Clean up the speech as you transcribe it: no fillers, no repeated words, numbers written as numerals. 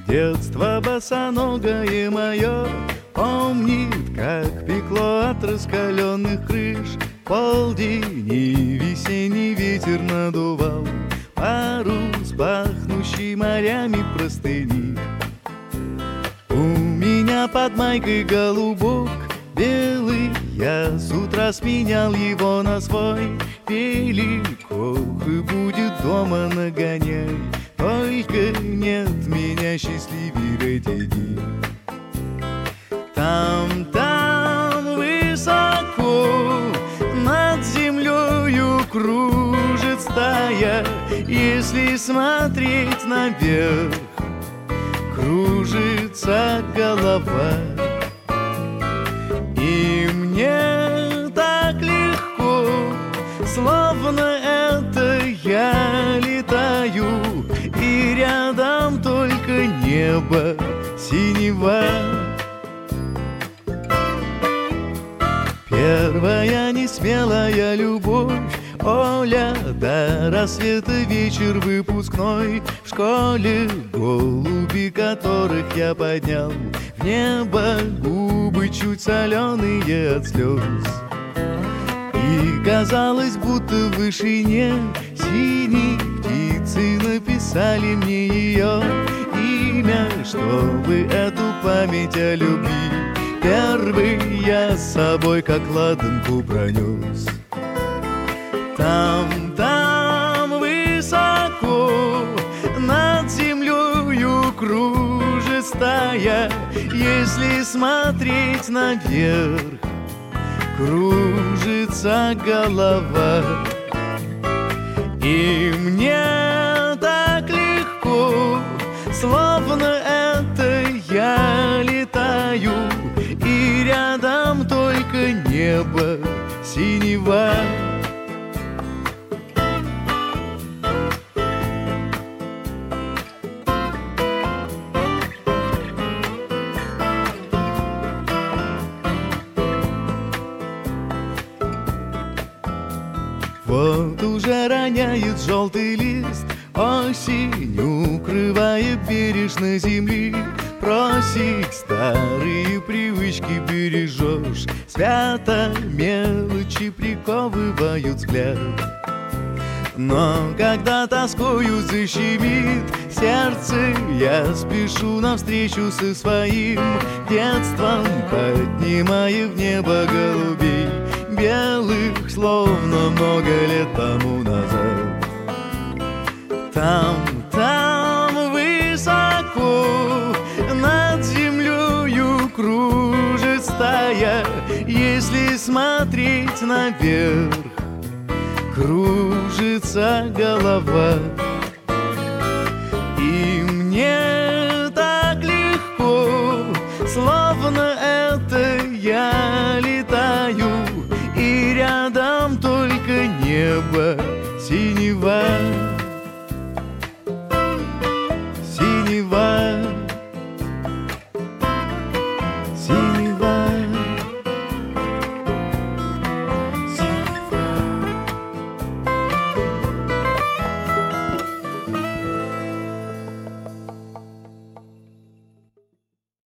Детство босоногое мое помнит, как пекло от раскаленных крыш. Полдень и весенний ветер надувал парус, пахнущий морями простыни. У меня под майкой голубок белый, я с утра сменял его на свой. Великов и будет дома нагоняй, только нет меня счастливее эти дни. Там высоко над землею кружит стая, если смотреть наверх, кружится голова. И мне так легко, словно это я летаю, и рядом только небо синева. Первая несмелая любовь, Оля, до рассвета вечер выпускной. В школе голуби, которых я поднял в небо, губы чуть соленые от слез. И казалось, будто в вышине синие птицы написали мне ее имя, чтобы эту память о любви первый я с собой как ладанку пронес. Там высоко над землею кружит стая, если смотреть наверх, кружится голова. И мне так легко, словно это я летаю, и рядом только небо синева. Вот уже роняет желтый лист, осень укрывает бережно земли. Просить старые привычки бережешь, свято мелочи приковывают взгляд. Но когда тоскою защемит сердце, я спешу навстречу со своим детством, поднимая в небо голубей белых, словно много лет тому назад. Там высоко над землею кружит стая, если смотреть наверх, кружится голова.